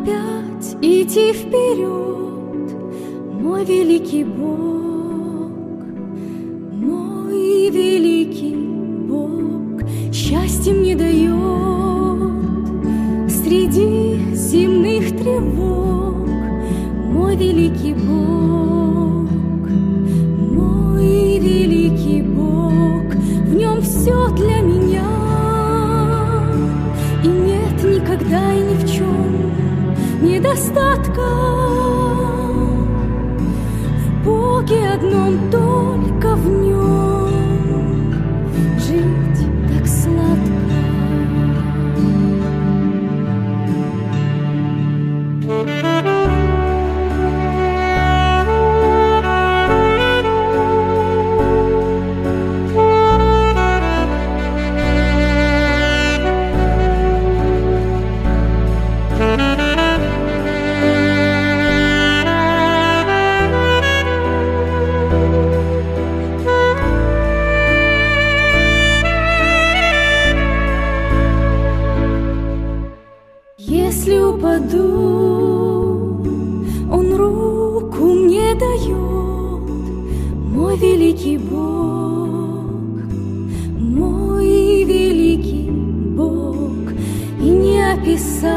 опять идти вперед, мой великий Бог, мой великий Бог, счастье мне дает среди земных тревог, мой великий Бог, мой великий Бог, в нем все для меня, и нет никогда и ни в чем недостатка. В Боге одном, только в нем жить так сладко. Если упаду, Он руку мне дает, мой великий Бог, мой великий Бог, и не описать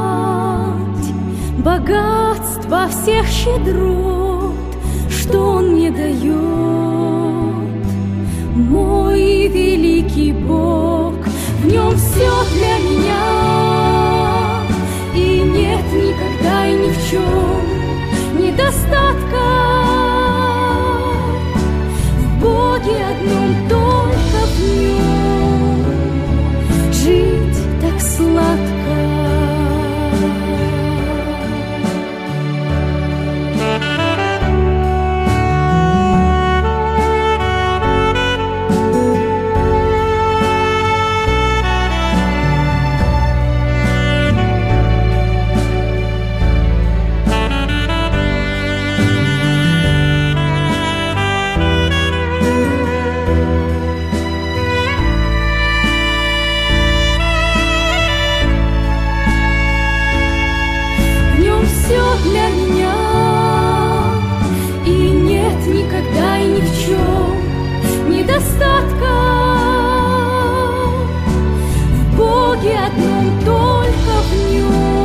богатства всех щедрот, что Он мне дает, мой великий Бог, в нем все для меня. И нет никогда и ни в чем недостатка. В Боге одном, только в нем жить так сладко. Все для меня, и нет никогда и ни в чем недостатка. В Боге одном, только в нем